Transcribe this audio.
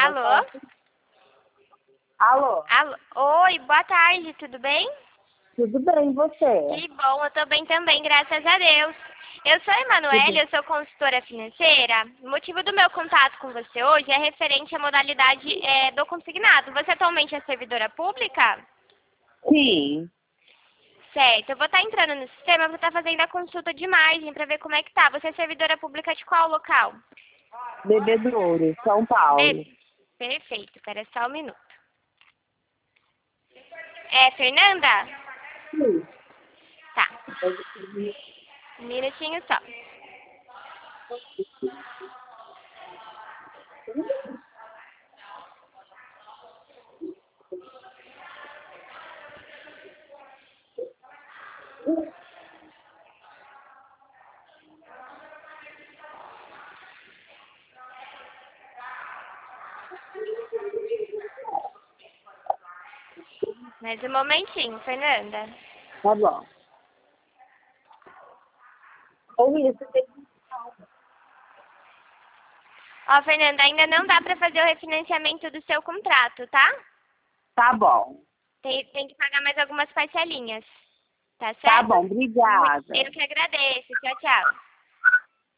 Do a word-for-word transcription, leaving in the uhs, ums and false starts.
Alô? Alô? Alô? Oi, boa tarde, tudo bem? Tudo bem, e você? Que bom, eu tô bem também, graças a Deus. Eu sou a Emanuele, eu sou consultora financeira. O motivo do meu contato com você hoje é referente à modalidade é, do consignado. Você atualmente é servidora pública? Sim. Certo, eu vou estar entrando no sistema, vou estar fazendo a consulta de margem para ver como é que tá. Você é servidora pública de qual local? Bebedouro, São Paulo. Be- Perfeito, espera só um minuto. É, Fernanda? Sim. Tá, um minutinho só. Mais um momentinho, Fernanda. Tá bom. Ou isso, tem... Ó, Fernanda, ainda não dá para fazer o refinanciamento do seu contrato, tá? Tá bom. Tem, tem que pagar mais algumas parcelinhas. Tá Tá certo? bom, Muito- obrigada. Eu que agradeço. Tchau, tchau.